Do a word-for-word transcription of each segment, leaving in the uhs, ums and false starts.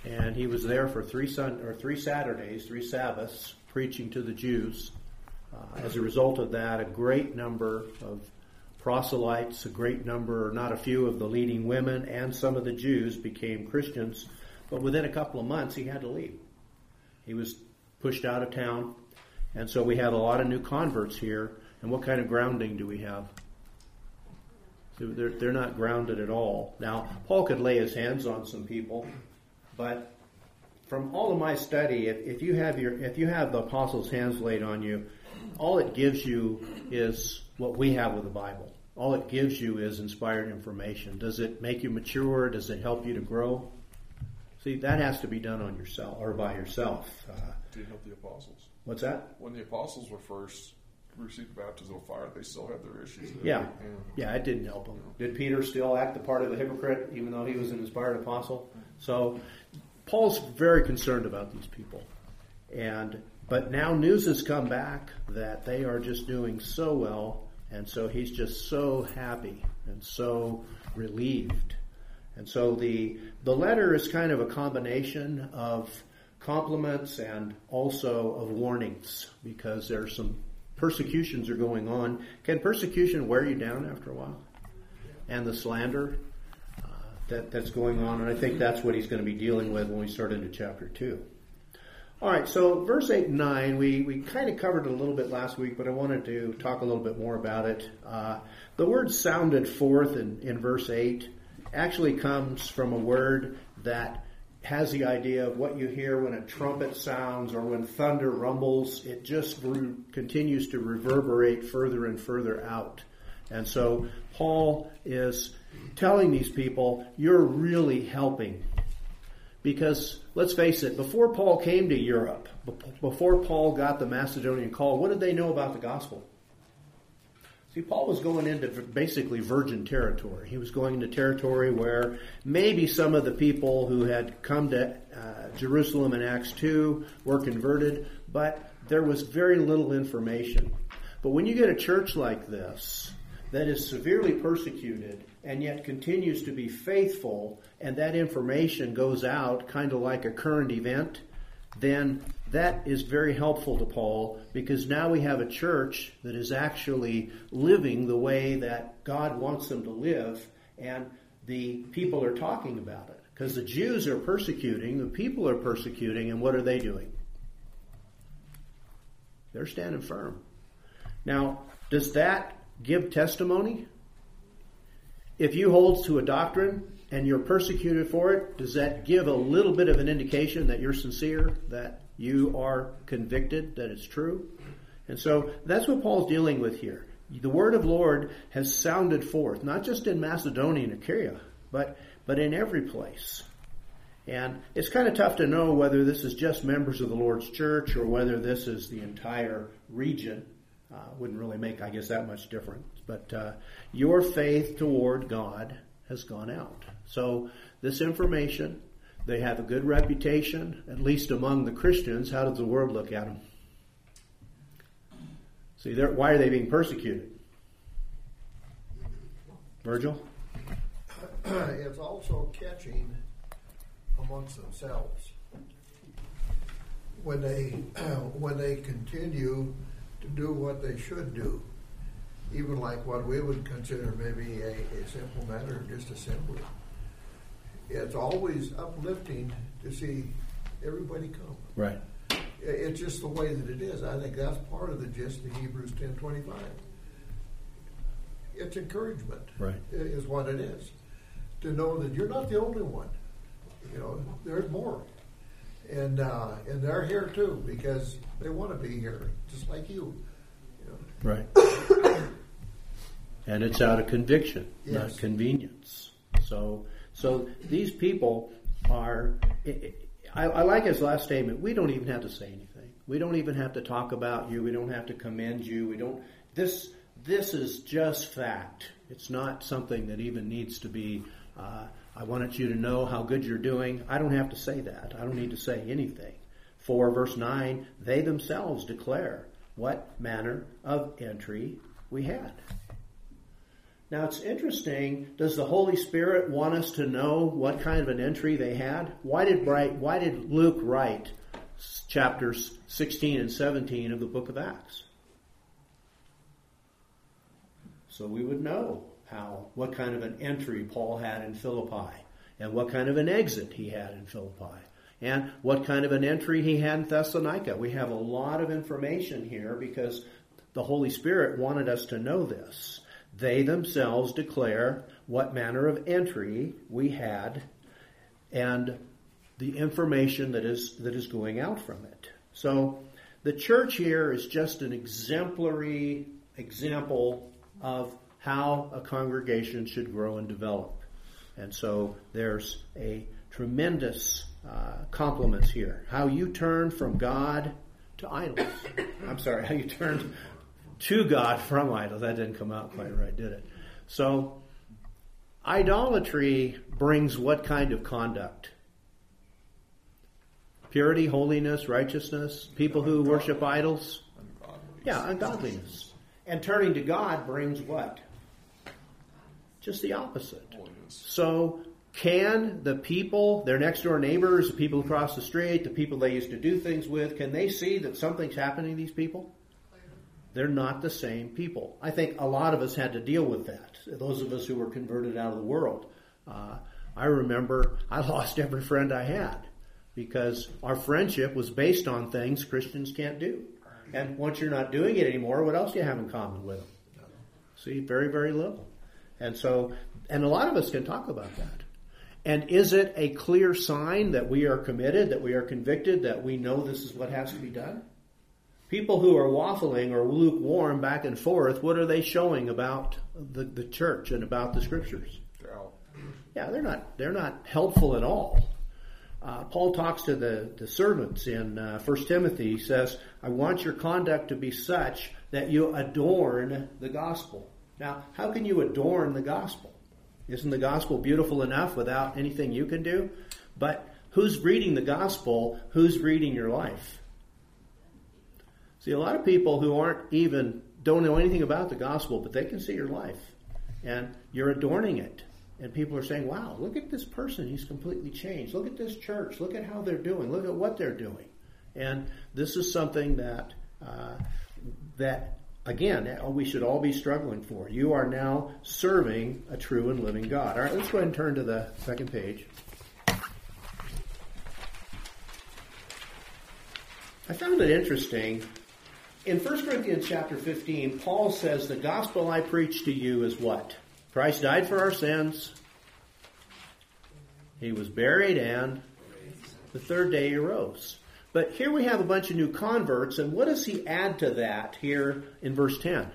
and he was there for three sun or three Saturdays, three Sabbaths, preaching to the Jews. Uh, as a result of that, a great number of proselytes, a great number, not a few of the leading women, and some of the Jews became Christians. But within a couple of months, he had to leave. He was pushed out of town, and so we have a lot of new converts here. And what kind of grounding do we have? So they're, they're not grounded at all. Now, Paul could lay his hands on some people, but from all of my study, if, if you have your if you have the apostles' hands laid on you, all it gives you is what we have with the Bible. All it gives you is inspired information. Does it make you mature? Does it help you to grow? See, that has to be done on yourself or by yourself. Uh, Did it help the apostles? What's that? When the apostles were first received baptism of fire, they still had their issues. Yeah, yeah, it didn't help them. Did Peter still act the part of a hypocrite, even though he was an inspired apostle? So, Paul's very concerned about these people, and but now news has come back that they are just doing so well, and so he's just so happy and so relieved. And so the the letter is kind of a combination of compliments and also of warnings, because there's some persecutions are going on. Can persecution wear you down after a while? And the slander uh, that, that's going on, and I think that's what he's going to be dealing with when we start into chapter two. All right, so verse eight and nine, we, we kind of covered it a little bit last week, but I wanted to talk a little bit more about it. Uh, the word sounded forth in, in verse eight actually comes from a word that has the idea of what you hear when a trumpet sounds or when thunder rumbles. It just re- continues to reverberate further and further out. And so Paul is telling these people, you're really helping. Because, let's face it, before Paul came to Europe, before Paul got the Macedonian call, what did they know about the gospel? See, Paul was going into basically virgin territory. He was going into territory where maybe some of the people who had come to uh, Jerusalem in Acts two were converted, but there was very little information. But when you get a church like this that is severely persecuted and yet continues to be faithful, and that information goes out kind of like a current event, then that is very helpful to Paul, because now we have a church that is actually living the way that God wants them to live, and the people are talking about it. Because the Jews are persecuting, the people are persecuting, and what are they doing? They're standing firm. Now, does that give testimony? If you hold to a doctrine and you're persecuted for it, does that give a little bit of an indication that you're sincere, that you are convicted, that it's true? And so that's what Paul's dealing with here. The word of Lord has sounded forth, not just in Macedonia and Achaia, but, but in every place. And it's kind of tough to know whether this is just members of the Lord's church or whether this is the entire region. Uh, wouldn't really make, I guess, that much difference. But uh, your faith toward God has gone out. So this information, they have a good reputation, at least among the Christians. How does the world look at them? See, why are they being persecuted? Virgil? It's also catching amongst themselves. When they when they continue to do what they should do, even like what we would consider maybe a, a simple matter, just assembly. It's always uplifting to see everybody come. Right. It's just the way that it is. I think that's part of the gist of Hebrews ten twenty-five. It's encouragement, right, is what it is. To know that you're not the only one. You know, there's more. And uh, and they're here too, because they want to be here, just like you. You know? Right. And it's out of conviction, yes, not convenience. So, so these people are. I, I like his last statement. We don't even have to say anything. We don't even have to talk about you. We don't have to commend you. We don't. This this is just fact. It's not something that even needs to be. Uh, I wanted you to know how good you're doing. I don't have to say that. I don't need to say anything. For verse nine, they themselves declare what manner of entry we had. Now it's interesting, does the Holy Spirit want us to know what kind of an entry they had? Why did, write, why did Luke write chapters sixteen and seventeen of the book of Acts? So we would know how, what kind of an entry Paul had in Philippi, and what kind of an exit he had in Philippi, and what kind of an entry he had in Thessalonica. We have a lot of information here because the Holy Spirit wanted us to know this. They themselves declare what manner of entry we had and the information that is that is going out from it. So the church here is just an exemplary example of how a congregation should grow and develop. And so there's a tremendous uh, compliments here. How you turn from God to idols. I'm sorry, how you turned to God from idols. That didn't come out quite right, did it? So idolatry brings what kind of conduct? Purity, holiness, righteousness. People who worship idols. Yeah, ungodliness. And turning to God brings what? Just the opposite. So can the people, their next door neighbors, the people across the street, the people they used to do things with, can they see that something's happening to these people? They're not the same people. I think a lot of us had to deal with that. Those of us who were converted out of the world. Uh, I remember I lost every friend I had because our friendship was based on things Christians can't do. And once you're not doing it anymore, what else do you have in common with them? See, very, very little. And so, and a lot of us can talk about that. And is it a clear sign that we are committed, that we are convicted, that we know this is what has to be done? People who are waffling or lukewarm back and forth, what are they showing about the, the church and about the scriptures? Yeah, they're not they're not helpful at all. Uh, Paul talks to the, the servants in uh, First Timothy. He says, I want your conduct to be such that you adorn the gospel. Now, how can you adorn the gospel? Isn't the gospel beautiful enough without anything you can do? But who's reading the gospel? Who's reading your life? See, a lot of people who aren't even, don't know anything about the gospel, but they can see your life. And you're adorning it. And people are saying, wow, look at this person. He's completely changed. Look at this church. Look at how they're doing. Look at what they're doing. And this is something that, uh, that again, we should all be struggling for. You are now serving a true and living God. All right, let's go ahead and turn to the second page. I found it interesting. In First Corinthians chapter fifteen, Paul says, the gospel I preach to you is what? Christ died for our sins. He was buried, and the third day he rose. But here we have a bunch of new converts, and what does he add to that here in verse ten?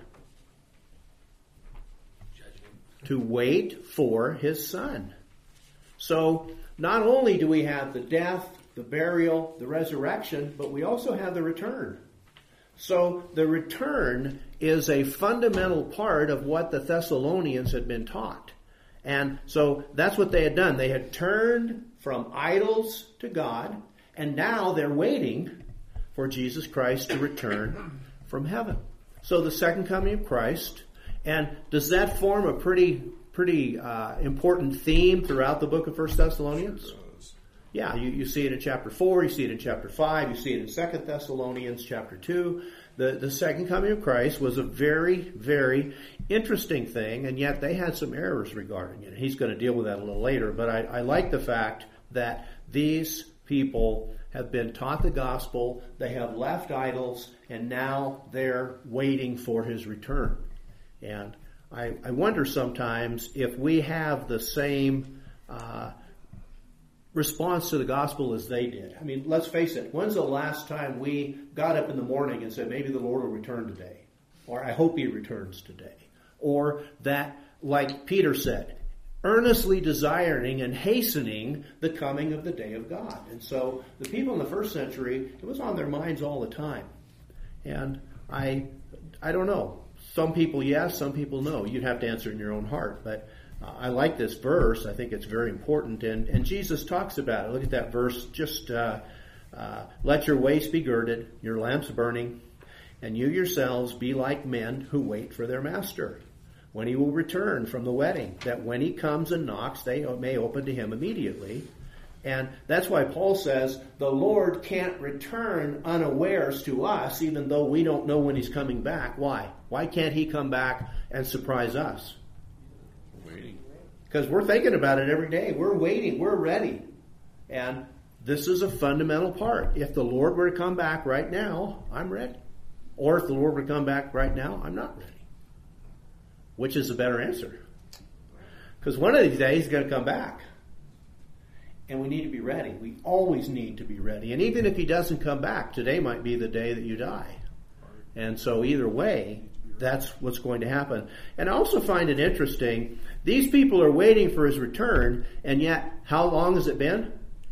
Judgment. To wait for his Son. So not only do we have the death, the burial, the resurrection, but we also have the return. So the return is a fundamental part of what the Thessalonians had been taught. And so that's what they had done. They had turned from idols to God, and now they're waiting for Jesus Christ to return from heaven. So the second coming of Christ, and does that form a pretty pretty uh, important theme throughout the book of First Thessalonians? Yeah, you, you see it in chapter four, you see it in chapter five, you see it in Second Thessalonians chapter two. The, the second coming of Christ was a very, very interesting thing, and yet they had some errors regarding it. He's going to deal with that a little later, but I, I like the fact that these people have been taught the gospel, they have left idols, and now they're waiting for his return. And I, I wonder sometimes if we have the same uh, response to the gospel as they did. I mean, let's face it, when's the last time we got up in the morning and said, maybe the Lord will return today? Or I hope he returns today. Or that, like Peter said, earnestly desiring and hastening the coming of the day of God. And so the people in the first century, it was on their minds all the time. And I, I don't know. Some people yes, some people no. You'd have to answer in your own heart. But uh, I like this verse. I think it's very important. And, and Jesus talks about it. Look at that verse. Just uh, uh, let your waist be girded, your lamps burning, and you yourselves be like men who wait for their master. when he will return from the wedding, that when he comes and knocks, they may open to him immediately. And that's why Paul says the Lord can't return unawares to us, even though we don't know when he's coming back. Why? Why can't he come back and surprise us? Waiting. Because we're thinking about it every day. We're waiting. We're ready. And this is a fundamental part. If the Lord were to come back right now, I'm ready. Or if the Lord were to come back right now, I'm not ready. Which is the better answer? Because one of these days he's going to come back. And we need to be ready. We always need to be ready. And even if he doesn't come back, today might be the day that you die. And so either way, that's what's going to happen. And I also find it interesting, these people are waiting for his return, and yet, how long has it been?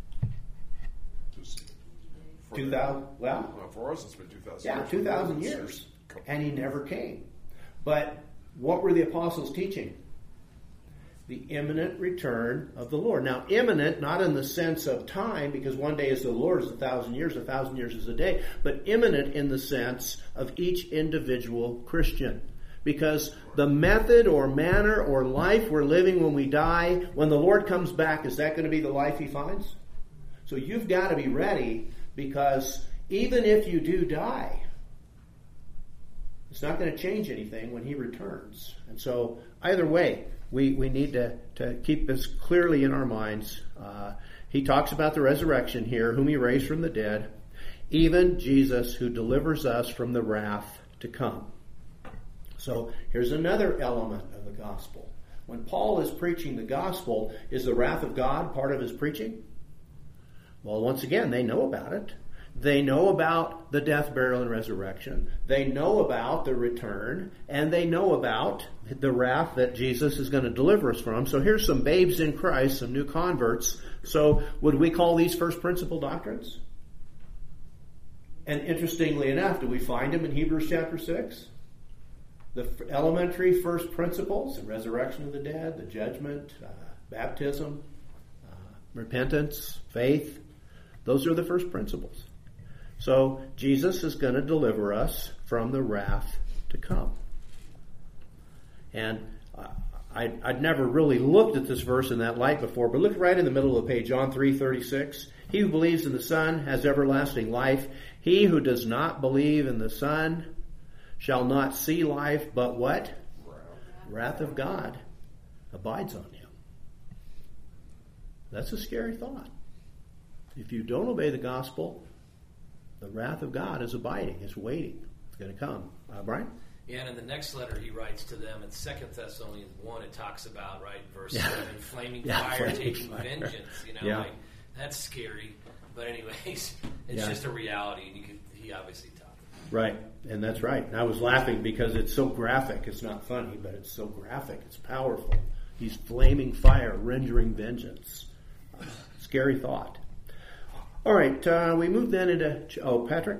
two thousand, well, well, for us it's been two thousand yeah, years. two thousand years. And he never came. But what were the apostles teaching? The imminent return of the Lord. Now, imminent, not in the sense of time, because one day is the Lord is a thousand years, a thousand years is a day, but imminent in the sense of each individual Christian. Because the method or manner or life we're living when we die, when the Lord comes back, is that going to be the life he finds? So you've got to be ready, because even if you do die, it's not going to change anything when he returns. And so either way, we, we need to, to keep this clearly in our minds. Uh, he talks about the resurrection here, whom he raised from the dead, even Jesus who delivers us from the wrath to come. So here's another element of the gospel. When Paul is preaching the gospel, is the wrath of God part of his preaching? Well, once again, they know about it. They know about the death, burial, and resurrection. They know about the return, and they know about the wrath that Jesus is going to deliver us from. So here's some babes in Christ, some new converts. So would we call these first principle doctrines? And interestingly enough, do we find them in Hebrews chapter six? The elementary first principles, the resurrection of the dead, the judgment, uh, baptism, uh, repentance, faith. Those are the first principles. So Jesus is going to deliver us from the wrath to come. And uh, I'd, I'd never really looked at this verse in that light before, but look right in the middle of the page, John three thirty-six. He who believes in the Son has everlasting life. He who does not believe in the Son shall not see life, but what? Wrath, Wrath of God abides on him. That's a scary thought. If you don't obey the gospel, the wrath of God is abiding, is waiting. It's going to come. Uh, Brian? Yeah, and in the next letter he writes to them in Second Thessalonians one, it talks about, right, verse yeah. seven, flaming yeah, fire flaming taking fire. vengeance. You know, yeah. like, that's scary. But anyways, it's yeah. just a reality, and you could, he obviously taught them. Right, and that's right. And I was laughing because it's so graphic. It's not funny, but it's so graphic. It's powerful. He's flaming fire, rendering vengeance. Uh, scary thought. All right, uh, we move then into... Oh, Patrick?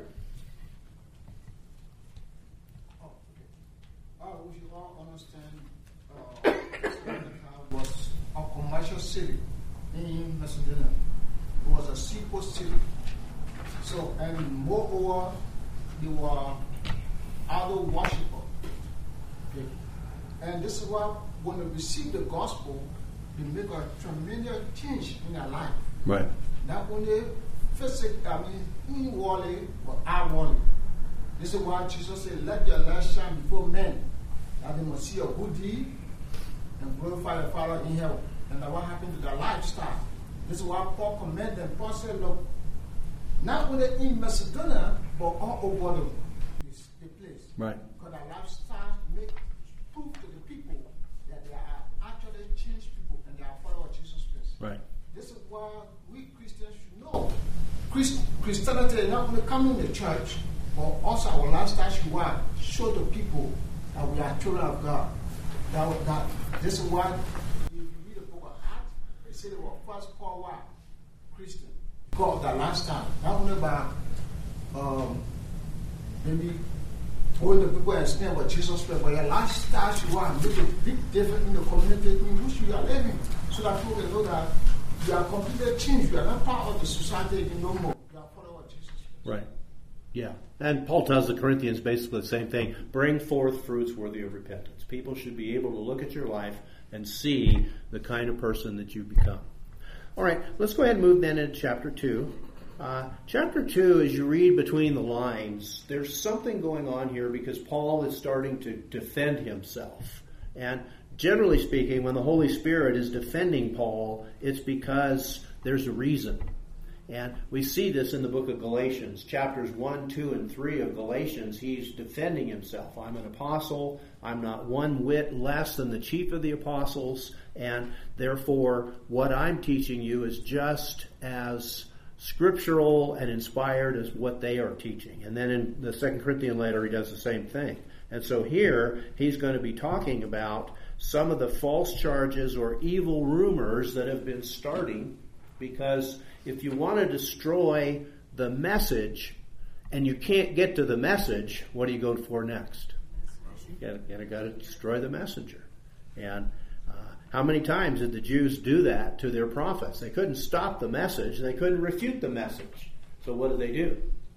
Oh, okay. Uh, we should all understand uh, was a commercial city in Macedonia. It was a seaport city. So, and moreover, they were idol worshippers. Okay. And this is why when they receive the gospel, they make a tremendous change in their life. Right. Not only physical, I mean, inwardly, but outwardly. This is why Jesus said, let your light shine before men, that they must see a good deed and glorify the Father in heaven. And that what happened to their lifestyle. This is why Paul commended them. Paul said, look, not only in Macedonia, but all over the, the place. Right. Because their lifestyle make proof to the people that they are actually changed people and they are followers of Jesus Christ. Right. This is why we Christians should know. Christ, Christianity is not only coming in the church, but also our lifestyle should show the people that we are children of God. That, that this is why if you read the book of Acts, they say they were first called what? Christian. Because of their lifestyle. Not only by um, maybe going to people and explain what Jesus Christ, but your lifestyle should make a big difference in the community in which you are living. So that people can know that you are completely changed. You are not part of the society no more. You are followers of Jesus Christ. Right. Yeah. And Paul tells the Corinthians basically the same thing. Bring forth fruits worthy of repentance. People should be able to look at your life and see the kind of person that you become. All right, let's go ahead and move then into chapter two. Uh, chapter two, as you read between the lines, there's something going on here because Paul is starting to defend himself. And generally speaking, when the Holy Spirit is defending Paul, it's because there's a reason. And we see this in the book of Galatians, chapters one, two, and three of Galatians. He's defending himself. I'm an apostle. I'm not one whit less than the chief of the apostles. And therefore, what I'm teaching you is just as scriptural and inspired as what they are teaching. And then in the Second Corinthians letter, he does the same thing. And so here, he's going to be talking about some of the false charges or evil rumors that have been starting, because if you want to destroy the message and you can't get to the message, what do you go for next? You gotta, gotta destroy the messenger. And uh, how many times did the Jews do that to their prophets? They couldn't stop the message. They couldn't refute the message. So what did they do?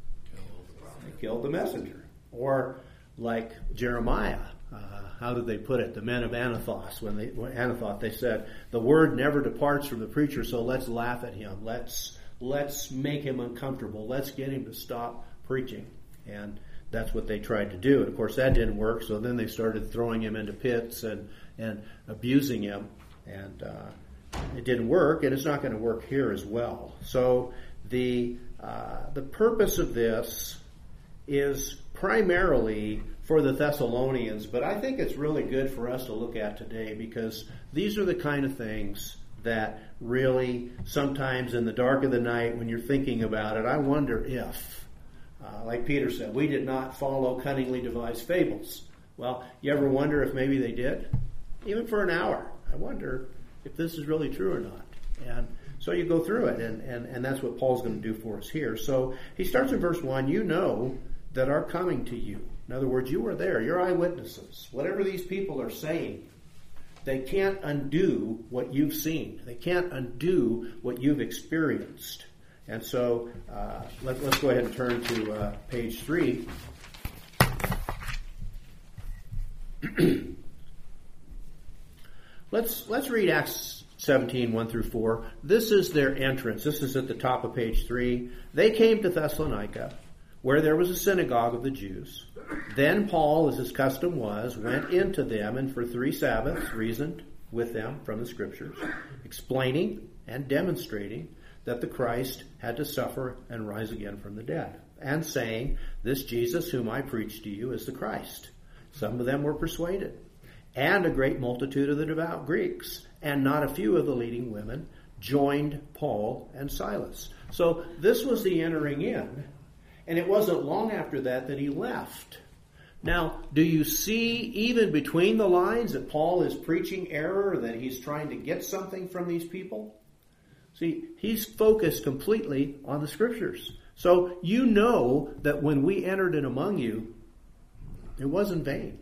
They killed the messenger. Or like Jeremiah. Uh, how did they put it? The men of Anathoth, when they when Anathoth, they said, the word never departs from the preacher, so let's laugh at him. Let's let's make him uncomfortable. Let's get him to stop preaching. And that's what they tried to do. And of course that didn't work, so then they started throwing him into pits and, and abusing him. And uh, it didn't work, and it's not going to work here as well. So the uh, the purpose of this is primarily for the Thessalonians, but I think it's really good for us to look at today, because these are the kind of things that really sometimes in the dark of the night when you're thinking about it, I wonder if, uh, like Peter said, we did not follow cunningly devised fables. Well, you ever wonder if maybe they did? Even for an hour. I wonder if this is really true or not. And so you go through it, and, and, and that's what Paul's going to do for us here. So he starts in verse one, you know that are coming to you. In other words, you were there. You're eyewitnesses. Whatever these people are saying, they can't undo what you've seen. They can't undo what you've experienced. And so uh, let, let's go ahead and turn to uh, page three. let's let's read Acts seventeen, one through four. This is their entrance. This is at the top of page three. They came to Thessalonica, where there was a synagogue of the Jews. Then Paul, as his custom was, went into them and for three Sabbaths reasoned with them from the Scriptures, explaining and demonstrating that the Christ had to suffer and rise again from the dead, and saying, this Jesus whom I preach to you is the Christ. Some of them were persuaded, and a great multitude of the devout Greeks, and not a few of the leading women, joined Paul and Silas. So this was the entering in. And it wasn't long after that that he left. Now, do you see even between the lines that Paul is preaching error, that he's trying to get something from these people? See, he's focused completely on the Scriptures. So you know that when we entered in among you, it wasn't vain.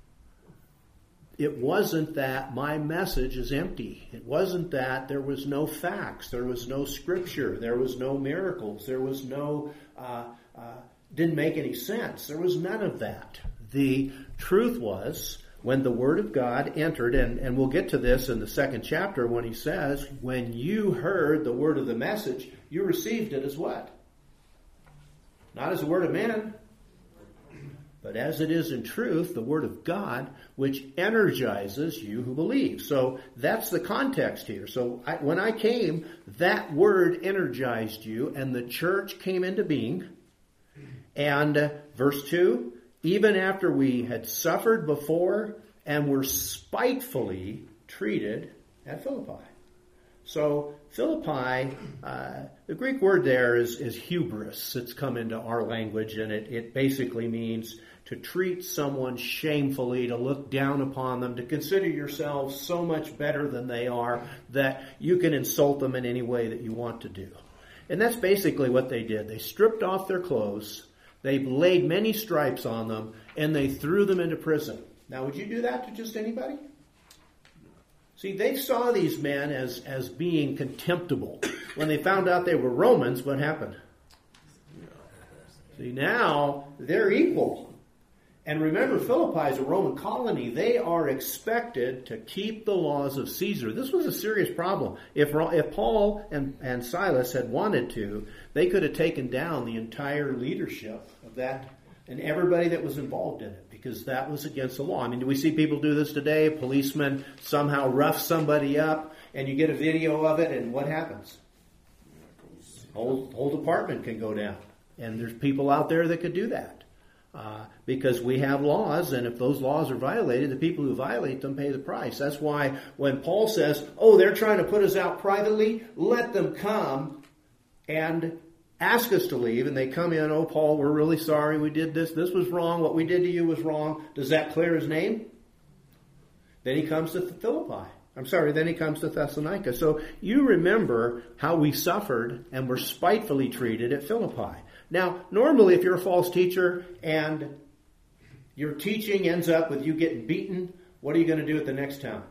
It wasn't that my message is empty. It wasn't that there was no facts. There was no Scripture. There was no miracles. There was no... Uh, Uh, didn't make any sense. There was none of that. The truth was, when the Word of God entered, and, and we'll get to this in the second chapter when he says, when you heard the word of the message, you received it as what? Not as a word of man, but as it is in truth, the Word of God, which energizes you who believe. So that's the context here. So I, when I came, that Word energized you, and the church came into being. And uh, verse two, even after we had suffered before and were spitefully treated at Philippi. So Philippi, uh, the Greek word there is, is hubris. It's come into our language, and it, it basically means to treat someone shamefully, to look down upon them, to consider yourself so much better than they are that you can insult them in any way that you want to do. And that's basically what they did. They stripped off their clothes. They laid many stripes on them, and they threw them into prison. Now, would you do that to just anybody? See, they saw these men as, as being contemptible. When they found out they were Romans, what happened? See, now they're equal. And remember, Philippi is a Roman colony. They are expected to keep the laws of Caesar. This was a serious problem. If, if Paul and, and Silas had wanted to, they could have taken down the entire leadership of that and everybody that was involved in it, because that was against the law. I mean, do we see people do this today? A policeman somehow roughs somebody up, and you get a video of it, and what happens? Whole, whole department can go down. And there's people out there that could do that. Uh, because we have laws, and if those laws are violated, the people who violate them pay the price. That's why when Paul says, oh, they're trying to put us out privately, let them come and ask us to leave, and they come in, oh, Paul, we're really sorry, we did this, this was wrong, what we did to you was wrong. Does that clear his name? Then he comes to Philippi. I'm sorry, then he comes to Thessalonica. So you remember how we suffered and were spitefully treated at Philippi. Now, normally if you're a false teacher and your teaching ends up with you getting beaten, what are you going to do at the next town?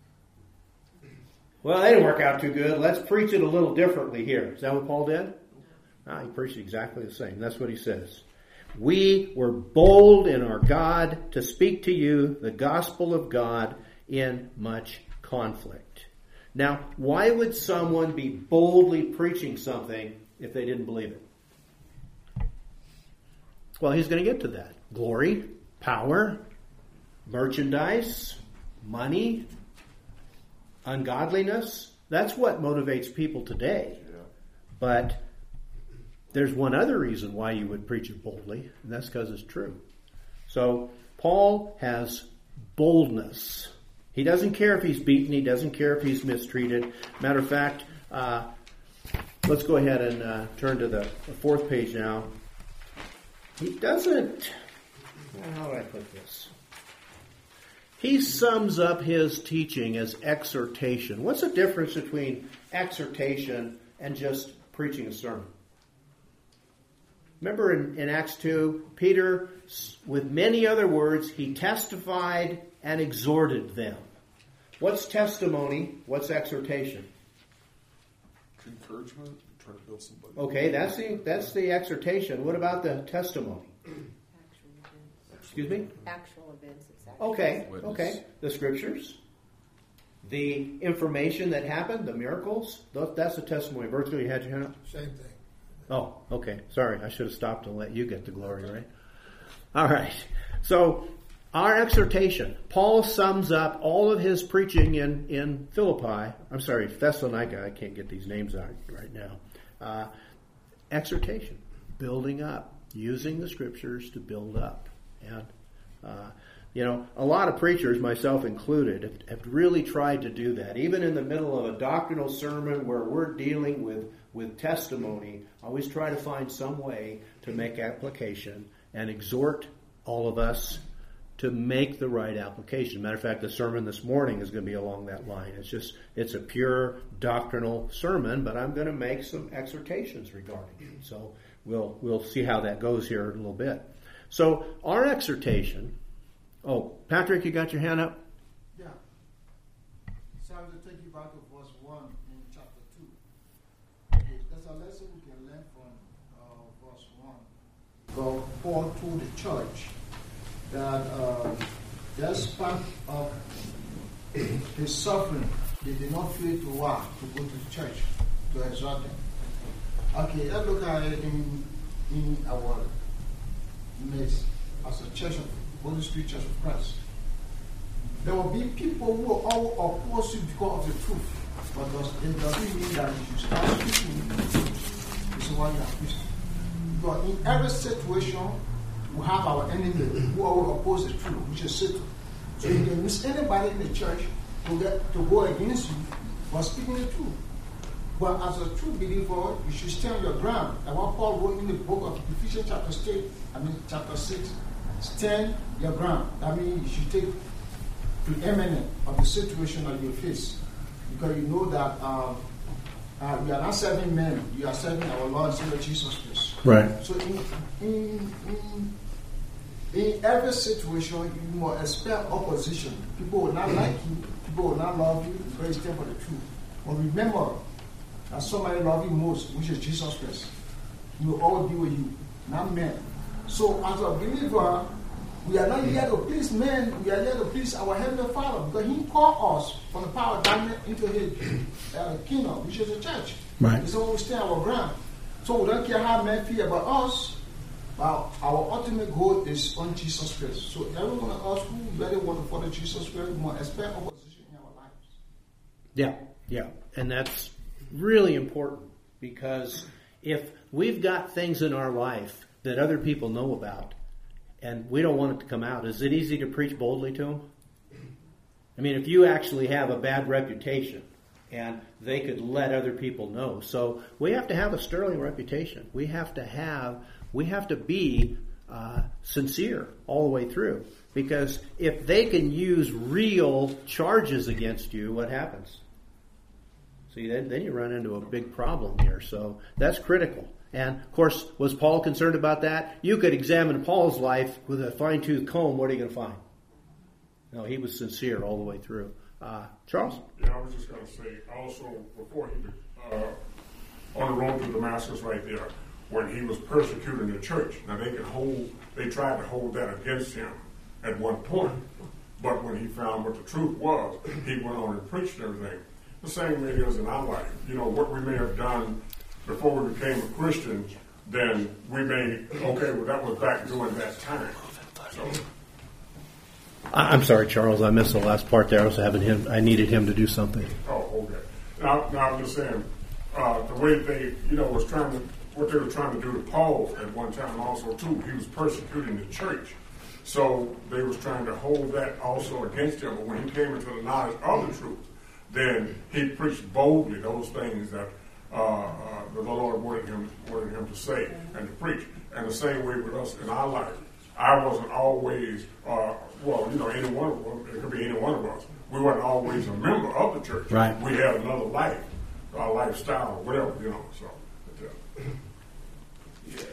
Well, that didn't work out too good. Let's preach it a little differently here. Is that what Paul did? No, he preached exactly the same. That's what he says. We were bold in our God to speak to you the gospel of God in much conflict. Now, why would someone be boldly preaching something if they didn't believe it? Well, he's going to get to that. Glory, power, merchandise, money, ungodliness. That's what motivates people today. But there's one other reason why you would preach it boldly, and that's because it's true. So Paul has boldness. He doesn't care if he's beaten. He doesn't care if he's mistreated. Matter of fact, uh, let's go ahead and uh, turn to the, the fourth page now. He doesn't, how do I put this? He sums up his teaching as exhortation. What's the difference between exhortation and just preaching a sermon? Remember in, in Acts two, Peter, with many other words, he testified and exhorted them. What's testimony? What's exhortation? Encouragement, trying to build somebody. Okay, that's the that's the exhortation. What about the testimony? Actual events. Excuse me? Actual events. It's actual Okay, Witness. okay. The scriptures, the information that happened, the miracles, that's the testimony. Virgil, you had your hand up? Same thing. Oh, okay. Sorry, I should have stopped to let you get the glory, right? All right. So, our exhortation. Paul sums up all of his preaching in, in Philippi. I'm sorry, Thessalonica. I can't get these names out right now. Uh, exhortation. Building up. Using the scriptures to build up. And, uh, you know, a lot of preachers, myself included, have, have really tried to do that. Even in the middle of a doctrinal sermon where we're dealing with, with testimony, I always try to find some way to make application and exhort all of us to make the right application. Matter of fact, the sermon this morning is going to be along that line. It's just, it's a pure doctrinal sermon, but I'm going to make some exhortations regarding it. So we'll we'll see how that goes here in a little bit. So our exhortation. Oh, Patrick, you got your hand up? Yeah. So I will take you back to verse one in chapter two. Okay, there's a lesson we can learn from uh, verse one. God, Paul told the church that uh, despite of his suffering, they did not feel to what to go to the church to exhort them. Okay, let's look at it in, in our midst as a church of Holy Spirit Church of Christ. There will be people who will all oppose you because of the truth, but it doesn't mean that you should start speaking the truth. This is why you are Christian. But in every situation, we have our enemy who will oppose the truth, which is Satan. So you can miss anybody in the church to get to go against you for speaking the truth. But as a true believer, you should stand your ground. And what Paul wrote in the book of Ephesians chapter six, I mean chapter six, stand your ground. That means you should take preeminent of the situation that you face, because you know that uh, uh, you are not serving men, you are serving our Lord and Savior Jesus Christ. Right. So in, in, in, in every situation, you must expect opposition. People will not like you, people will not love you, because you stand for the truth. But remember that somebody loves you most, which is Jesus Christ. He will always be with you, not men. So as a believer, We are not here to please men, we are here to please our Heavenly Father, because He called us from the power of darkness into His uh, kingdom, which is the church. Right. So we stand our ground. So we don't care how men feel about us, but our ultimate goal is on Jesus Christ. So every one of us who really want to follow Jesus Christ must expect opposition in our lives. Yeah, yeah. And that's really important, because if we've got things in our life that other people know about, and we don't want it to come out, is it easy to preach boldly to them? I mean, if you actually have a bad reputation, and they could let other people know. So we have to have a sterling reputation. We have to have, we have to be uh, sincere all the way through. Because if they can use real charges against you, what happens? See, then, then you run into a big problem here. So that's critical. And, of course, was Paul concerned about that? You could examine Paul's life with a fine-tooth comb. What are you going to find? No, he was sincere all the way through. Uh, Charles? Yeah, I was just going to say, also, before he, uh, on the road to Damascus right there, when he was persecuting the church, now they could hold, they tried to hold that against him at one point, but when he found what the truth was, he went on and preached everything. The same way it is in our life. You know, what we may have done before we became a Christian, then we may, okay, well, that was back during that time. So, I'm sorry, Charles. I missed the last part there. I was having him. I needed him to do something. oh, okay. Now, now I'm just saying, uh, the way they, you know, was trying to, what they were trying to do to Paul at one time also too. He was persecuting the church, so they was trying to hold that also against him. But when he came into the knowledge of the truth, then he preached boldly those things that uh, uh, the Lord wanted him wanted him to say and to preach. And the same way with us in our life. I wasn't always, uh, well, you know, any one of them, it could be any one of us. We weren't always a member of the church. Right. We had another life, our lifestyle, whatever, you know. So, but, uh,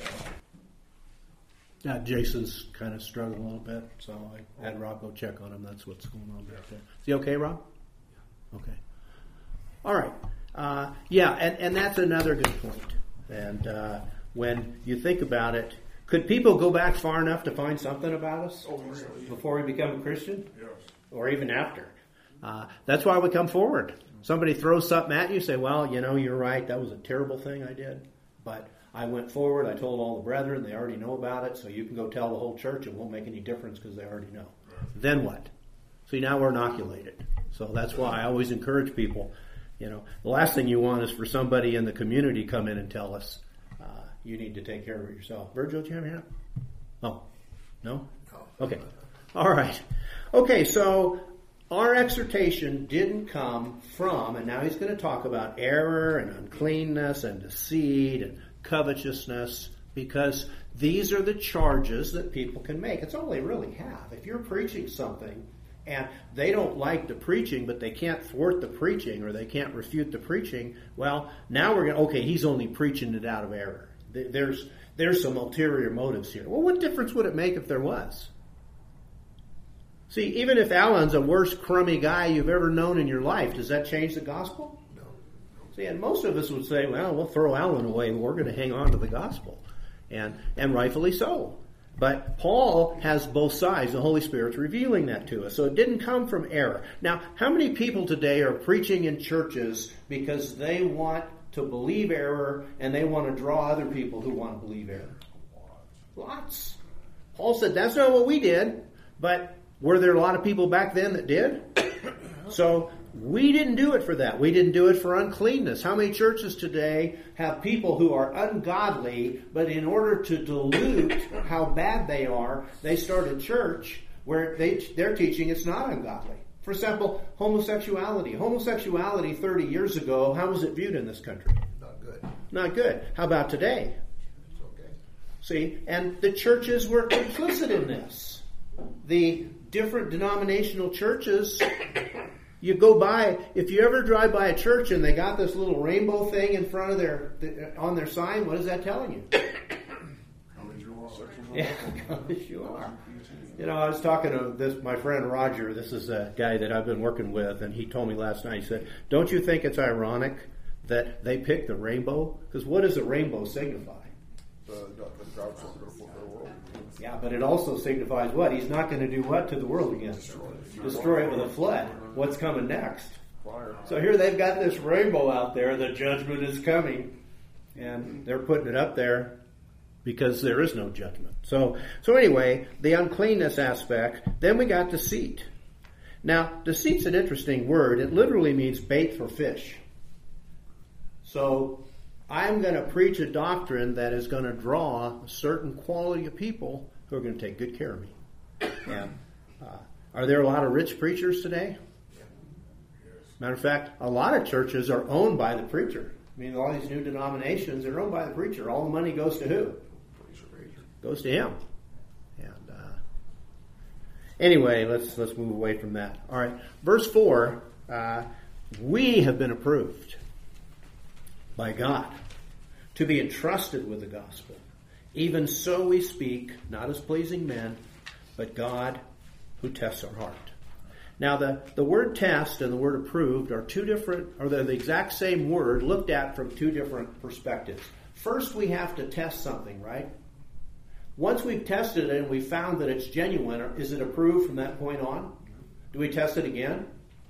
Yeah, Jason's kind of struggling a little bit, so I had Rob go check on him. That's what's going on back there. Is he okay, Rob? Okay. All right. Uh, yeah, and, and that's another good point. And uh, when you think about it, could people go back far enough to find something about us oh, yes. before we become a Christian? Yes. Or even after? Uh, that's why we come forward. Somebody throws something at you, say, well, you know, you're right. That was a terrible thing I did. But I went forward. I told all the brethren. They already know about it. So you can go tell the whole church. It won't make any difference because they already know. Then what? See, now we're inoculated. So that's why I always encourage people. You know, the last thing you want is for somebody in the community come in and tell us, uh, you need to take care of it yourself. Virgil, do you have your hand up? Oh, no? Okay. All right. Okay, so our exhortation didn't come from, and now he's going to talk about error and uncleanness and deceit and covetousness, because these are the charges that people can make. It's all they really have. If you're preaching something and they don't like the preaching, but they can't thwart the preaching or they can't refute the preaching, well, now we're going to, okay, he's only preaching it out of error. There's, there's some ulterior motives here. Well, what difference would it make if there was? See, even if Alan's a worst crummy guy you've ever known in your life, does that change the gospel? No. See, and most of us would say, well, we'll throw Alan away, but we're going to hang on to the gospel. And, and rightfully so. But Paul has both sides. The Holy Spirit's revealing that to us. So it didn't come from error. Now, how many people today are preaching in churches because they want to believe error and they want to draw other people who want to believe error? Lots. Paul said, that's not what we did. But were there a lot of people back then that did? So we didn't do it for that. We didn't do it for uncleanness. How many churches today have people who are ungodly, but in order to dilute how bad they are, they start a church where they, they're teaching it's not ungodly. For example, homosexuality. Homosexuality thirty years ago, how was it viewed in this country? Not good. Not good. How about today? It's okay. See, and the churches were complicit in this. The different denominational churches, you go by, if you ever drive by a church and they got this little rainbow thing in front of their, on their sign, what is that telling you? Come as you are. Yeah, come as you are. You know, I was talking to this, my friend Roger, this is a guy that I've been working with, and he told me last night, he said, don't you think it's ironic that they picked the rainbow? Because what does a rainbow signify? The, the, the God's will for the world. Yeah, but it also signifies what? He's not going to do what to the world again? Destroy it. Destroy it with a flood. What's coming next? Fire. So here they've got this rainbow out there. The judgment is coming. And they're putting it up there because there is no judgment. So, so anyway, the uncleanness aspect. Then we got deceit. Now, deceit's an interesting word. It literally means bait for fish. So I'm going to preach a doctrine that is going to draw a certain quality of people who are going to take good care of me. And, uh, are there a lot of rich preachers today? Matter of fact, a lot of churches are owned by the preacher. I mean, all these new denominations are owned by the preacher. All the money goes to who? Goes to him. And uh, anyway, let's let's move away from that. All right, verse four. Uh, we have been approved by God to be entrusted with the gospel. Even so we speak, not as pleasing men, but God who tests our heart. Now, the, the word test and the word approved are two different, or they're the exact same word looked at from two different perspectives. First, we have to test something, right? Once we've tested it and we found that it's genuine, is it approved from that point on? Do we test it again?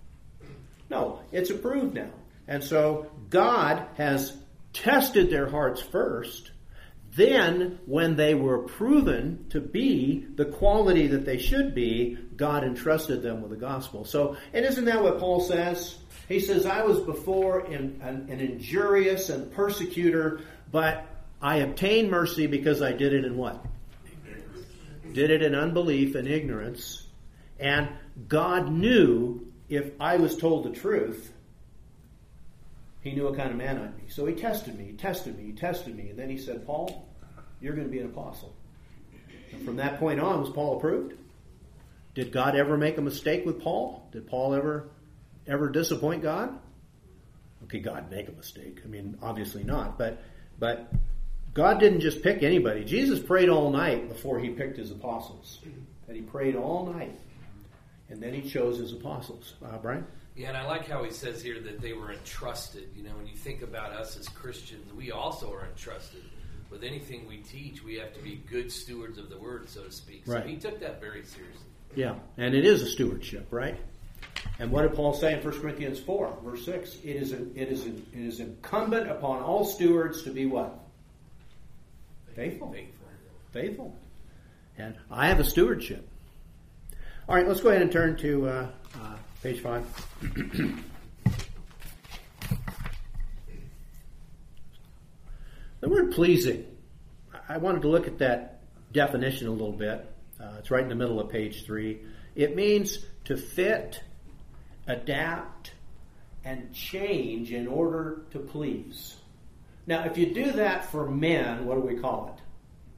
No, it's approved now. And so God has tested their hearts first. Then, when they were proven to be the quality that they should be, God entrusted them with the gospel. So, and isn't that what Paul says? He says, I was before in, an, an injurious and persecutor, but I obtained mercy because I did it in what? Did it in unbelief and ignorance. And God knew if I was told the truth, He knew what kind of man I'd be. So he tested me, he tested me, he tested me. And then he said, Paul, you're going to be an apostle. And from that point on, was Paul approved? Did God ever make a mistake with Paul? Did Paul ever ever disappoint God? Okay, God make a mistake. I mean, obviously not. But but God didn't just pick anybody. Jesus prayed all night before he picked his apostles. And he prayed all night. And then he chose his apostles. Uh, Brian? Yeah, and I like how he says here that they were entrusted. You know, when you think about us as Christians, we also are entrusted. With anything we teach, we have to be good stewards of the word, so to speak. So right. he took that very seriously. Yeah, and it is a stewardship, right? And what did Paul say in First Corinthians four, verse six? It is, a, it, is a, it is incumbent upon all stewards to be what? Faithful. Faithful. Faithful. And I have a stewardship. All right, let's go ahead and turn to uh, uh, page five. The word pleasing. I wanted to look at that definition a little bit. Uh, it's right in the middle of page three. It means to fit, adapt, and change in order to please. Now, if you do that for men, what do we call it?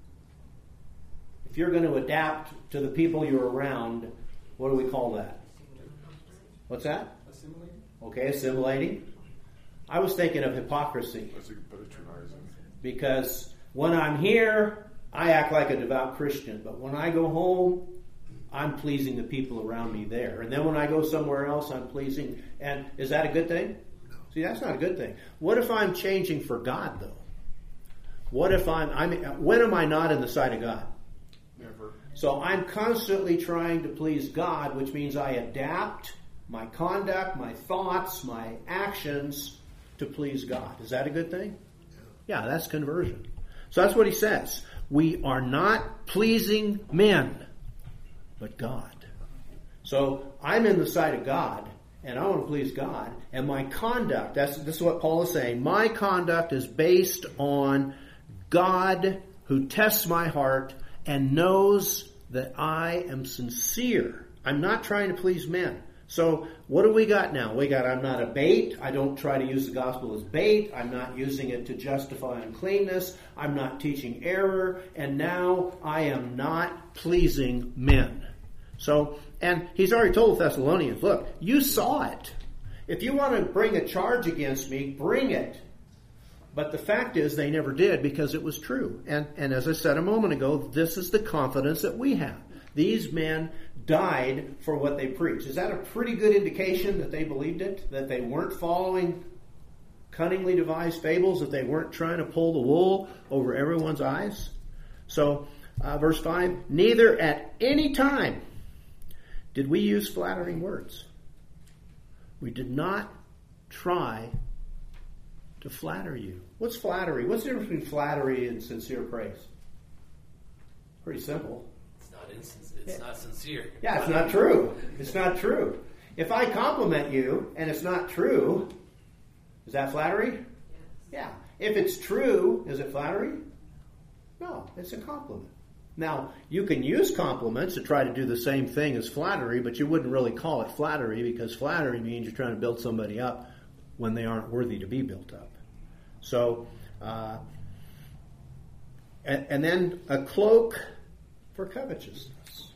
If you're going to adapt to the people you're around, what do we call that? What's that? Assimilating. Okay, assimilating. I was thinking of hypocrisy. That's a patronizing. Because when I'm here, I act like a devout Christian. But when I go home, I'm pleasing the people around me there. And then when I go somewhere else, I'm pleasing. And is that a good thing? No. See, that's not a good thing. What if I'm changing for God, though? What if I'm, I'm when am I not in the sight of God? Never. So I'm constantly trying to please God, which means I adapt my conduct, my thoughts, my actions to please God. Is that a good thing? Yeah, that's conversion. So that's what he says. We are not pleasing men, but God. So I'm in the sight of God, and I want to please God. And my conduct, that's this is what Paul is saying. My conduct is based on God who tests my heart and knows that I am sincere. I'm not trying to please men. So what do we got now? We got, I'm not a bait. I don't try to use the gospel as bait. I'm not using it to justify uncleanness. I'm not teaching error. And now I am not pleasing men. So, and he's already told the Thessalonians, look, you saw it. If you want to bring a charge against me, bring it. But the fact is they never did because it was true. And, and as I said a moment ago, this is the confidence that we have. These men died for what they preached. Is that a pretty good indication that they believed it? That they weren't following cunningly devised fables? That they weren't trying to pull the wool over everyone's eyes? So Uh, verse five, neither at any time did we use flattering words. We did not try to flatter you. What's flattery? What's the difference between flattery and sincere praise? Pretty simple. It's not insin- It's Yeah. not sincere. Yeah, it's not true. It's not true. If I compliment you and it's not true, is that flattery? Yeah. If it's true, is it flattery? No, it's a compliment. Now, you can use compliments to try to do the same thing as flattery, but you wouldn't really call it flattery because flattery means you're trying to build somebody up when they aren't worthy to be built up. So, uh, and, and then a cloak for covetousness.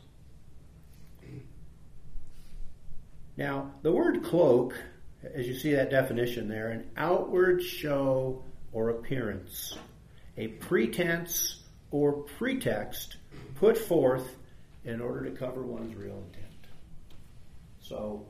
Now, the word cloak, as you see that definition there, an outward show or appearance, a pretense or pretext put forth in order to cover one's real intent. So,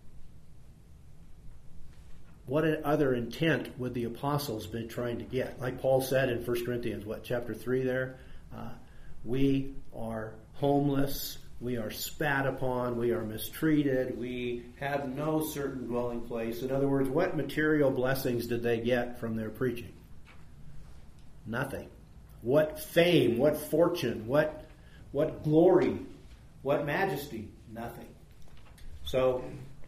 what other intent would the apostles been trying to get? Like Paul said in First Corinthians, what, chapter three there? Uh, we are homeless, we are spat upon, we are mistreated, we have no certain dwelling place. In other words, what material blessings did they get from their preaching? Nothing. What fame, what fortune, what what glory, what majesty? Nothing. So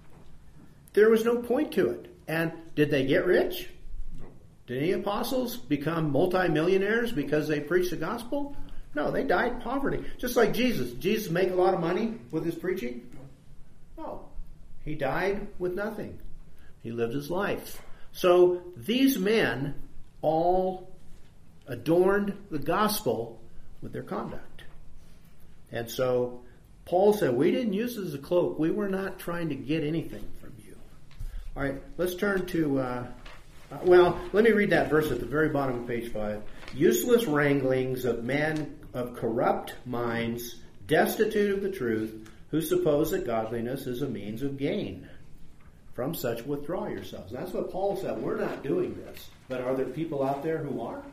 there was no point to it. And did they get rich? No. Did any apostles become multimillionaires because they preached the gospel? No, they died in poverty. Just like Jesus. Did Jesus make a lot of money with his preaching? No. He died with nothing. He lived his life. So these men all adorned the gospel with their conduct. And so Paul said, we didn't use it as a cloak. We were not trying to get anything from you. All right, let's turn to, uh, uh, well, let me read that verse at the very bottom of page five. Useless wranglings of men of corrupt minds, destitute of the truth, who suppose that godliness is a means of gain. From such withdraw yourselves. And that's what Paul said. We're not doing this. But are there people out there who are?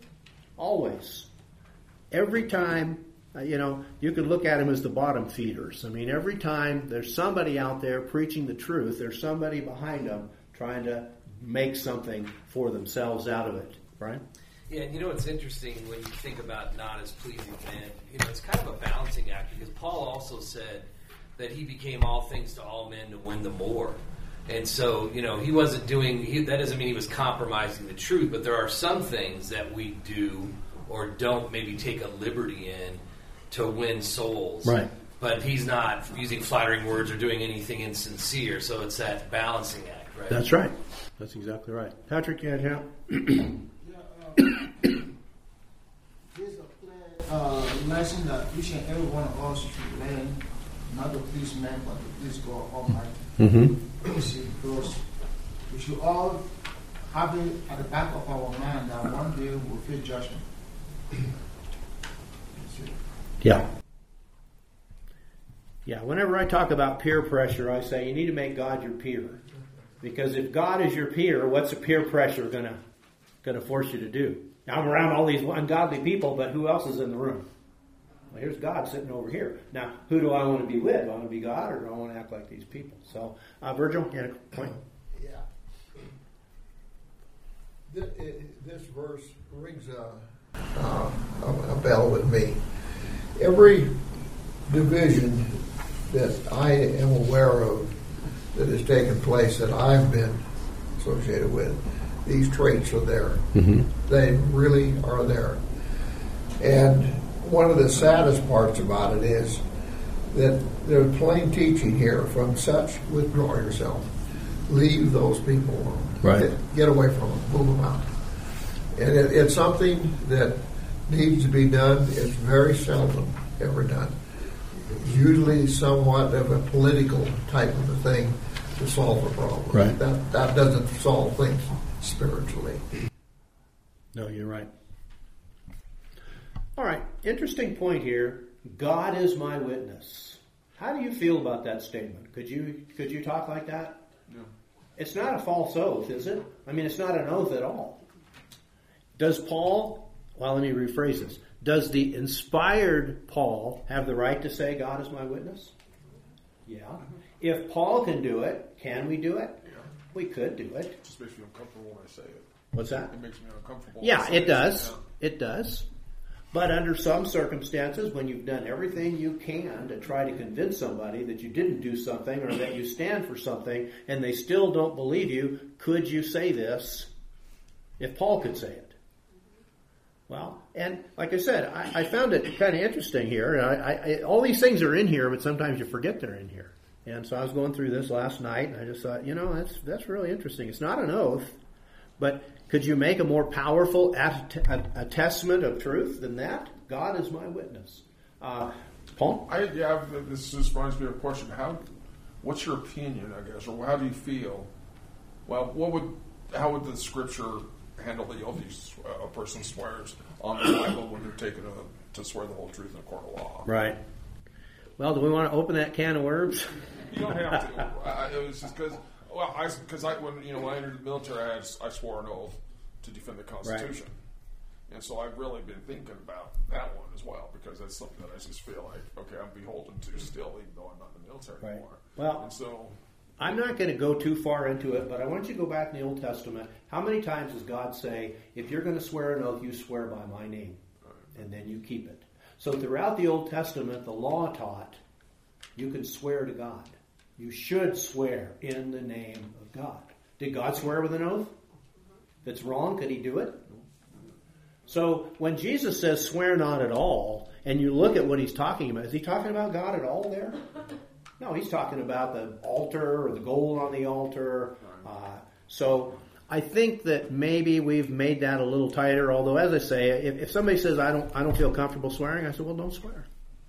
Always. Every time, uh, you know, you could look at them as the bottom feeders. I mean, every time there's somebody out there preaching the truth, there's somebody behind them trying to make something for themselves out of it. Right? Yeah, and you know what's interesting when you think about not as pleasing men, you know, it's kind of a balancing act because Paul also said that he became all things to all men to win the more. And so, you know, he wasn't doing, he, that doesn't mean he was compromising the truth, but there are some things that we do or don't maybe take a liberty in to win souls. Right. But he's not using flattering words or doing anything insincere, so it's that balancing act, right? That's right. That's exactly right. Patrick, you had help? Yeah, uh, here's a clear uh, lesson that each and every one of us should learn, not to please men, but to please God Almighty. Mm-hmm. You see, because we should all have it at the back of our mind that one day we'll face judgment. You see? Yeah. Yeah, whenever I talk about peer pressure, I say you need to make God your peer. Because if God is your peer, what's a peer pressure going to going to force you to do? Now, I'm around all these ungodly people, but who else is in the room? Well, here's God sitting over here. Now, who do I want to be with? Do I want to be God or do I want to act like these people? So, uh, Virgil, you had a point? Yeah. This, this verse rings a, uh, a, a bell with me. Every division that I am aware of that has taken place that I've been associated with, these traits are there. Mm-hmm. They really are there. And one of the saddest parts about it is that there's plain teaching here from such, withdraw yourself. Leave those people alone. Right. Get, get away from them. Move them out. And it, it's something that needs to be done. It's very seldom ever done. It's usually somewhat of a political type of a thing to solve a problem. Right. That, that doesn't solve things spiritually. No, you're right. All right, interesting point here. God is my witness. How do you feel about that statement? Could you could you talk like that? No. It's not a false oath, is it? I mean, it's not an oath at all. Does Paul well, let me rephrase this. Does the inspired Paul have the right to say, God is my witness? Yeah. If Paul can do it, can we do it? Yeah. We could do it. It just makes me uncomfortable when I say it. What's that? It makes me uncomfortable. Yeah, when I say it does. Yeah. It does. But under some circumstances, when you've done everything you can to try to convince somebody that you didn't do something or that you stand for something and they still don't believe you, could you say this if Paul could say it? Well, and like I said, I, I found it kind of interesting here. I, I, all these things are in here, but sometimes you forget they're in here. And so I was going through this last night, and I just thought, you know, that's that's really interesting. It's not an oath, but could you make a more powerful att- attestment of truth than that? God is my witness. Uh, Paul? I, yeah, this just reminds me of a question. How, what's your opinion, I guess, or how do you feel? Well, what would, how would the Scripture handle the oath a person swears on the Bible when they're taken to, to swear the whole truth in a court of law? Right. Well, do we want to open that can of worms? You don't have to. I, it was just because, well, I because I when you know when I entered the military, I, had, I swore an oath to defend the Constitution, right. And so I've really been thinking about that one as well because that's something that I just feel like okay, I'm beholden to still, even though I'm not in the military right. anymore. Well, and so I'm not going to go too far into it, but I want you to go back in the Old Testament. How many times does God say, "If you're going to swear an oath, you swear by my name," right. And then you keep it? So throughout the Old Testament, the law taught you can swear to God. You should swear in the name of God. Did God swear with an oath? If it's wrong, could he do it? So when Jesus says swear not at all, and you look at what he's talking about, is he talking about God at all there? No, he's talking about the altar or the gold on the altar. Uh, so I think that maybe we've made that a little tighter, although as I say, if, if somebody says I don't I don't feel comfortable swearing, I say, well, don't swear.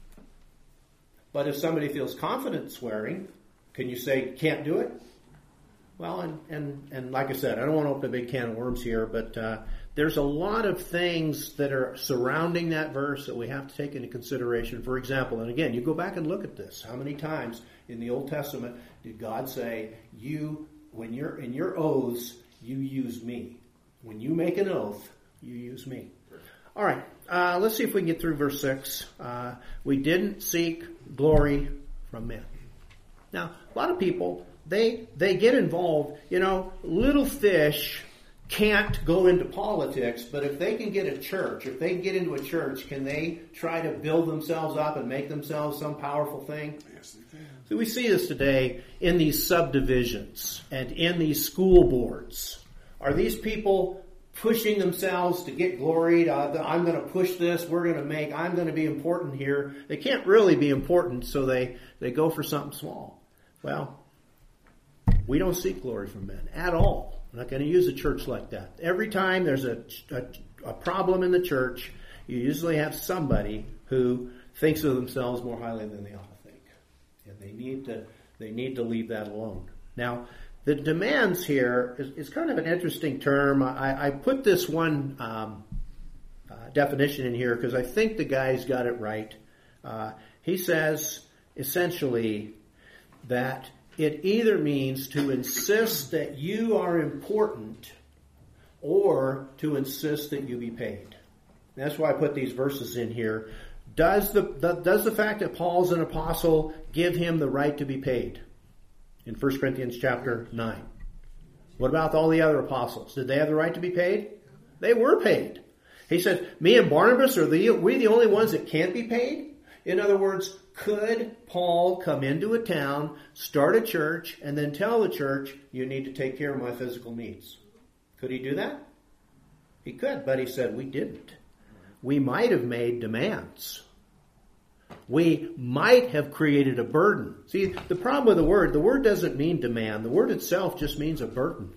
But if somebody feels confident swearing, can you say can't do it? Well, and, and, and like I said, I don't want to open a big can of worms here, but uh, there's a lot of things that are surrounding that verse that we have to take into consideration. For example, and again, you go back and look at this. How many times in the Old Testament did God say, "You, when you're in your oaths, you use me. When you make an oath, you use me"? All right, uh, let's see if we can get through verse six. Uh, we didn't seek glory from men. Now, a lot of people, they they get involved. You know, little fish can't go into politics, but if they can get a church, if they can get into a church, can they try to build themselves up and make themselves some powerful thing? Yes, they can. So we see this today in these subdivisions and in these school boards. Are these people pushing themselves to get glory? Uh, I'm going to push this. We're going to make, I'm going to be important here. They can't really be important, so they, they go for something small. Well, we don't seek glory from men at all. I'm not going to use a church like that. Every time there's a, a, a problem in the church, you usually have somebody who thinks of themselves more highly than they ought to think. And they need to, they need to leave that alone. Now, the demands here is, is kind of an interesting term. I, I put this one um, uh, definition in here because I think the guy's got it right. Uh, he says, essentially, that it either means to insist that you are important or to insist that you be paid. That's why I put these verses in here. Does the, the does the fact that Paul's an apostle give him the right to be paid? In First Corinthians chapter nine. What about all the other apostles? Did they have the right to be paid? They were paid. He says, me and Barnabas, are the, we the only ones that can't be paid? In other words, could Paul come into a town, start a church, and then tell the church, you need to take care of my physical needs? Could he do that? He could, but he said we didn't. We might have made demands. We might have created a burden. See, the problem with the word, the word doesn't mean demand. The word itself just means a burden.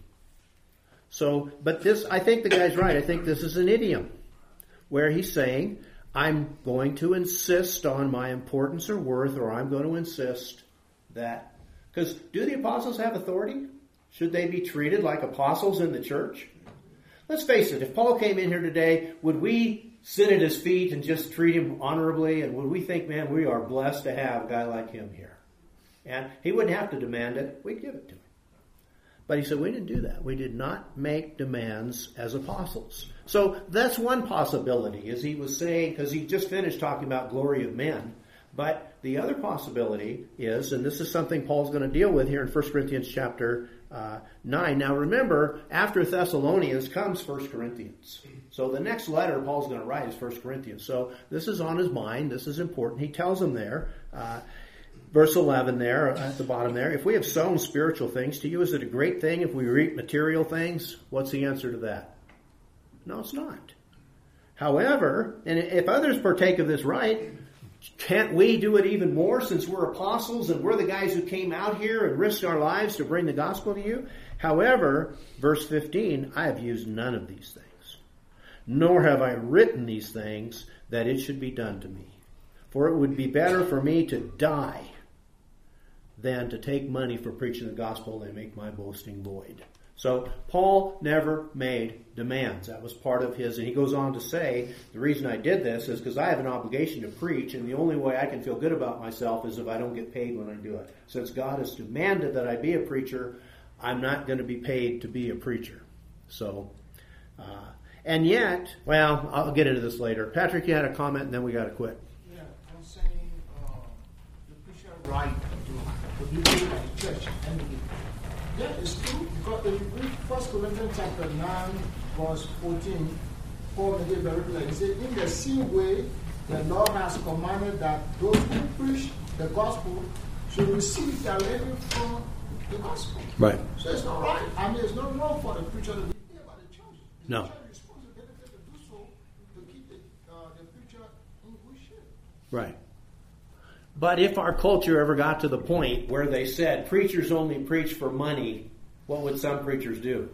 So, but this, I think the guy's right. I think this is an idiom where he's saying, I'm going to insist on my importance or worth, or I'm going to insist that. Because do the apostles have authority? Should they be treated like apostles in the church? Let's face it, if Paul came in here today, would we sit at his feet and just treat him honorably? And would we think, man, we are blessed to have a guy like him here? And he wouldn't have to demand it. We'd give it to him. But he said, we didn't do that. We did not make demands as apostles. So that's one possibility, as he was saying, because he just finished talking about glory of men. But the other possibility is, and this is something Paul's going to deal with here in First Corinthians chapter uh, nine. Now remember, after Thessalonians comes First Corinthians. So the next letter Paul's going to write is First Corinthians. So this is on his mind. This is important. He tells them there, uh, verse eleven there, at the bottom there, if we have sown spiritual things to you, is it a great thing if we reap material things? What's the answer to that? No, it's not. However, and if others partake of this right, can't we do it even more since we're apostles and we're the guys who came out here and risked our lives to bring the gospel to you? However, verse fifteen, I have used none of these things, nor have I written these things that it should be done to me. For it would be better for me to die than to take money for preaching the gospel and make my boasting void. So Paul never made demands. That was part of his, and he goes on to say, the reason I did this is because I have an obligation to preach, and the only way I can feel good about myself is if I don't get paid when I do it. Since God has demanded that I be a preacher, I'm not going to be paid to be a preacher. So, uh, and yet, well, I'll get into this later. Patrick, you had a comment, and then we got to quit. Yeah, I'm saying uh, the preacher right to, to be paid by the church. And yeah, it's true, because if you read First Corinthians chapter nine, verse fourteen, Paul made it very clear. He said, in the same way, the Lord has commanded that those who preach the gospel should receive their living from the gospel. Right. So it's not right. I mean, it's not wrong for the preacher to be paid by the church. It's No. the church's responsibility to do so, to keep the, uh, the preacher in good shape. Right. But if our culture ever got to the point where they said preachers only preach for money, what would some preachers do?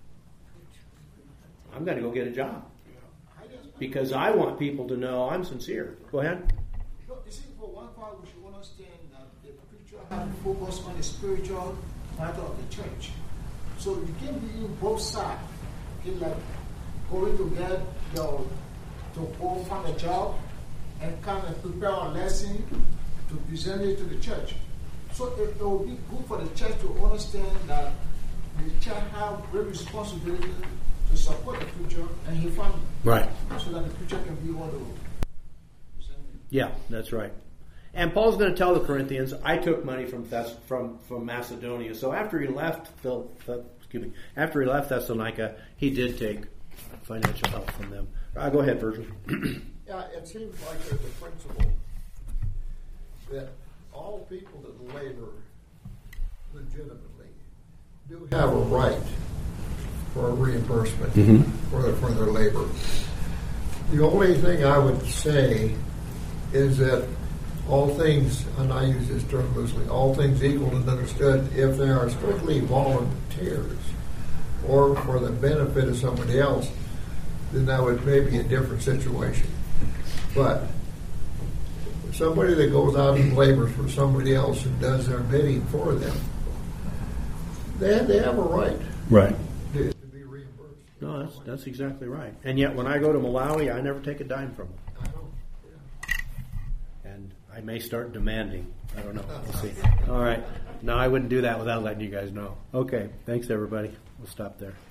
I'm going to go get a job because I want people to know I'm sincere. Go ahead. No, you see, for one part, we should understand that the preacher has to focus on the spiritual matter of the church. So you can be in both sides. You can like going to get your to go find a job and come and prepare a lesson to present it to the church. So it, it will be good for the church to understand that the church has great responsibility to support the preacher and his family. Right. So that the preacher can be able to present it. Yeah, that's right. And Paul's going to tell the Corinthians, I took money from Thess- from from Macedonia. So after he left, Phil, Phil, excuse me, after he left Thessalonica, he did take financial help from them. Uh, go ahead, Virgil. Yeah, it seems like there's a principle that all people that labor legitimately do have a right for a reimbursement Mm-hmm. for, their, for their labor. The only thing I would say is that all things, and I use this term loosely, all things equal and understood, if they are strictly volunteers or for the benefit of somebody else, then that would maybe a different situation. But somebody that goes out and labors for somebody else and does their bidding for them, they, they have a right Right. to, to be reimbursed. No, that's that's exactly right. And yet, when I go to Malawi, I never take a dime from them. I know. Yeah. And I may start demanding. I don't know. We'll see. All right. No, I wouldn't do that without letting you guys know. Okay. Thanks, everybody. We'll stop there.